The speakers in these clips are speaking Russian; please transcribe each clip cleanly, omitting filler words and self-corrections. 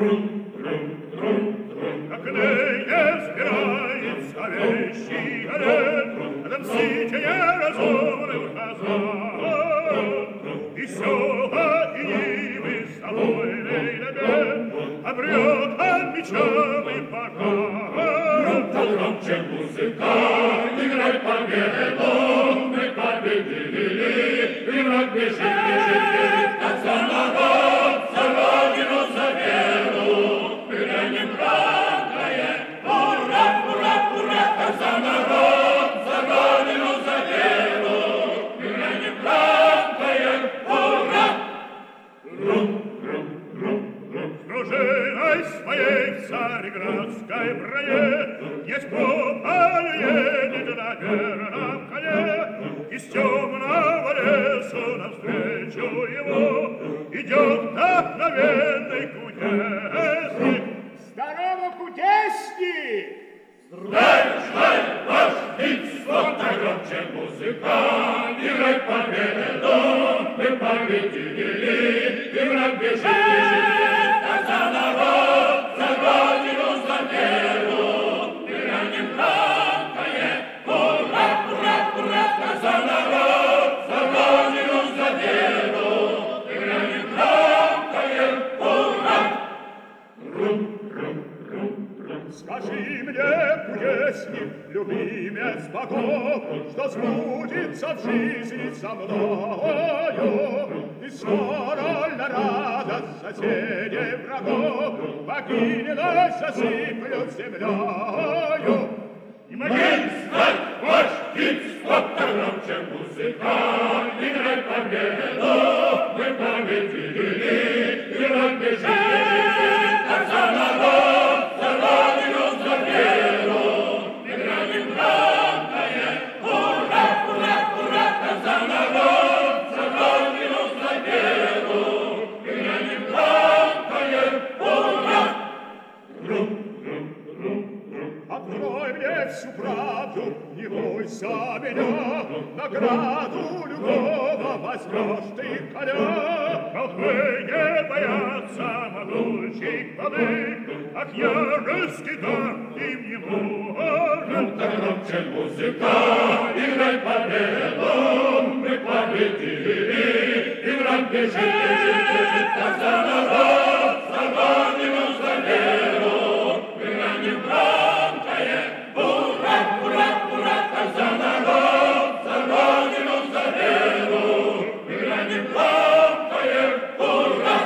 Ныне взбирается вещий олень, отомстите неразумным казанам. И села, и нивы с тобой набед, обрет от мечам и показ. Громче музыка, играй победу, мы победили, и враг бежит, бежит, как за народ, за родину, за веру. Мы грянем громкое, ура, ура, ура, как за народ, за родину, за веру. Мы грянем громкое, ура. С дружиной своей в цареградской броне есть попаль едет на верном коне, из темного лесу навстречу ему идет вдохновенный кудесник. Здорово, кудесник! Дай, ваш вицвот, громче музыка, играй победу, мы победили, и враг бежит, бежит, а за народ, за родину, за веру. Мы грянем громкое, ура, ура, ура, а за народ, за родину, за веру. Мы грянем громкое, ура. Скажи мне, кудесник, любимец богов, что сбудется в жизни со мною, и скоро на радость соседей врагов покиненной засыплют землею. И могильствовать ваш вицвот, громче музыка, играй победу, мы победили, и враг бежит, бежит, как за народ, за родину, за веру. Мы грянем громкое, ура, ура, ура, как за народ, за родину, за веру. Мы грянем громкое, ура. Открой мне всю правду, не бойся меня, награду любого возьмешь ты коня. Волхвы не боятся могучих владык, ах, ярости дар им не нужен. Громче музыка, играй победу, мы победили, и враг бежит, бежит, бежит, как за народ, за родину, за веру. Мы грянем громкое, ура, ура, ура, как за народ, за родину, за веру. Мы грянем громкое, ура.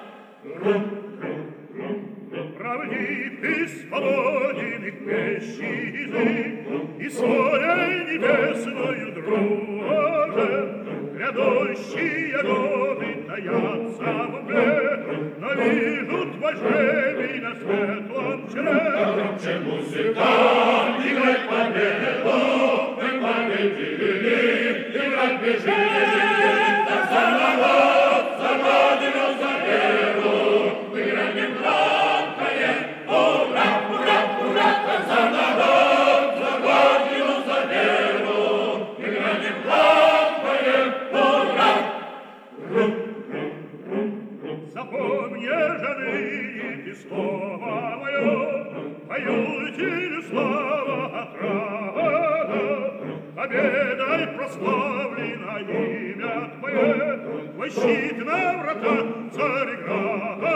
Правдив и свободен их вещий язык, и своей небесною дружен. Грядущие годы таятся в мгле, но вижу твой жребий на светлом челе. Громче музыка, играй победу, мы победили, и враг бежит, бежит, бежит, как за народ, за родину, за веру. Мы грянем громкое, ура, ура, ура, как за народ, за родину, за веру. Мы грянем громкое, ура. Запомни, жены, и слово мое, поют слава отрада. Победой прославлено имя твое, твой щит на врата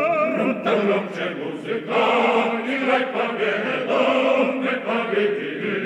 Цареграда. Громче музыка, играй победу, мы победили.